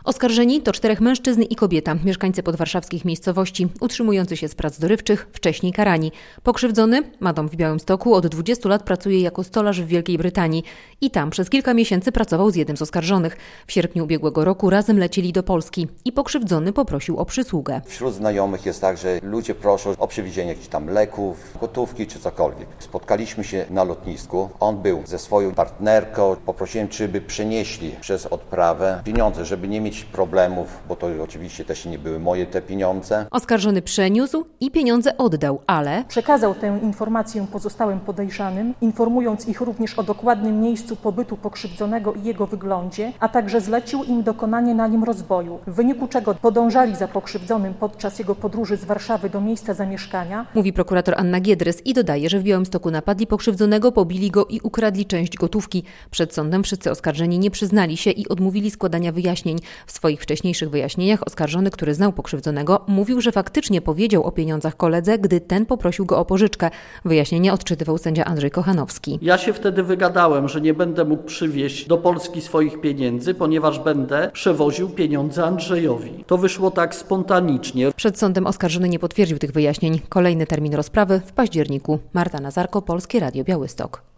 Oskarżeni to 4 mężczyzn i kobieta, mieszkańcy podwarszawskich miejscowości, utrzymujący się z prac dorywczych, wcześniej karani. Pokrzywdzony, ma dom w Białymstoku, od 20 lat pracuje jako stolarz w Wielkiej Brytanii i tam przez kilka miesięcy pracował z jednym z oskarżonych. W sierpniu ubiegłego roku razem lecieli do Polski i pokrzywdzony poprosił o przysługę. Wśród znajomych jest tak, że ludzie proszą o przywiezienie jakichś tam leków, gotówki czy cokolwiek. Spotkaliśmy się na lotnisku, on był ze swoją partnerką, poprosiłem, czy by przenieśli przez odprawę pieniądze, żeby nie mieć problemów, bo to oczywiście też nie były moje te pieniądze. Oskarżony przeniósł i pieniądze oddał, ale przekazał tę informację pozostałym podejrzanym, informując ich również o dokładnym miejscu pobytu pokrzywdzonego i jego wyglądzie, a także zlecił im dokonanie na nim rozboju, w wyniku czego podążali za pokrzywdzonym podczas jego podróży z Warszawy do miejsca zamieszkania. Mówi prokurator Anna Giedrys i dodaje, że w Białymstoku napadli pokrzywdzonego, pobili go i ukradli część gotówki. Przed sądem wszyscy oskarżeni nie przyznali się i odmówili składania wyjaśnień. W swoich wcześniejszych wyjaśnieniach oskarżony, który znał pokrzywdzonego, mówił, że faktycznie powiedział o pieniądzach koledze, gdy ten poprosił go o pożyczkę. Wyjaśnienia odczytywał sędzia Andrzej Kochanowski. Ja się wtedy wygadałem, że nie będę mógł przywieźć do Polski swoich pieniędzy, ponieważ będę przewoził pieniądze Andrzejowi. To wyszło tak spontanicznie. Przed sądem oskarżony nie potwierdził tych wyjaśnień. Kolejny termin rozprawy w październiku. Marta Nazarko, Polskie Radio Białystok.